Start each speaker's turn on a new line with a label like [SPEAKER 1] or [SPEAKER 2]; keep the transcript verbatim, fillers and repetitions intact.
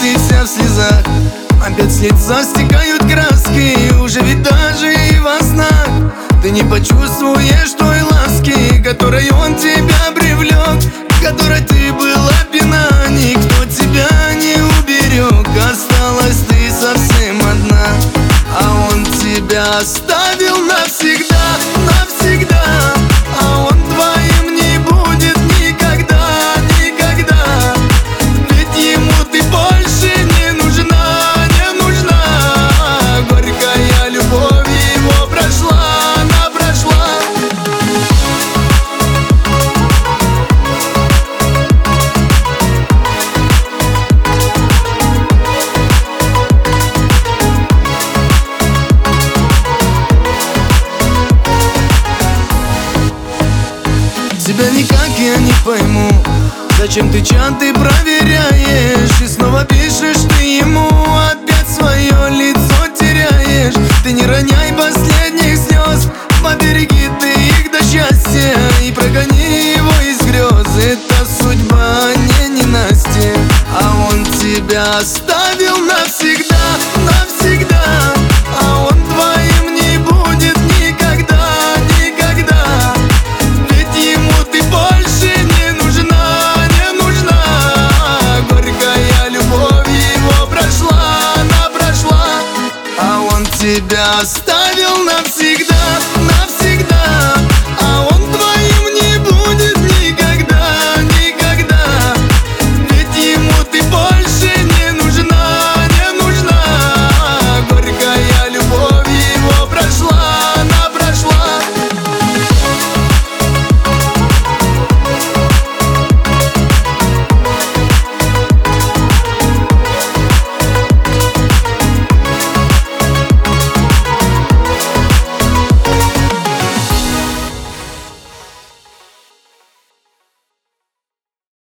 [SPEAKER 1] ты вся в слезах. Опять с лица стекают краски, уже ведь даже и во снах ты не почувствуешь той ласки, которой он тебя привлек, которой ты была пьяна. Никто тебя не уберег, осталась ты совсем одна, а он тебя оставил навсегда, навсегда. А он твоим не будет никогда, никогда. Ведь ему ты больше не нужна, не нужна. Горькая любовь его прошла, она прошла. Тебя никак я не пойму, зачем ты чаты проверяешь и снова пишешь ты ему, опять свое лицо теряешь. Ты не роняй последних слез, побереги ты их до счастья и прогони его из грез. Это судьба, не ненастье, а он тебя оставил навсегда, навсегда. А он твоим не будет никогда, никогда. Ведь ему ты больше не нужна, не нужна. Горькая любовь его прошла, она прошла, а он тебя оставил навсегда.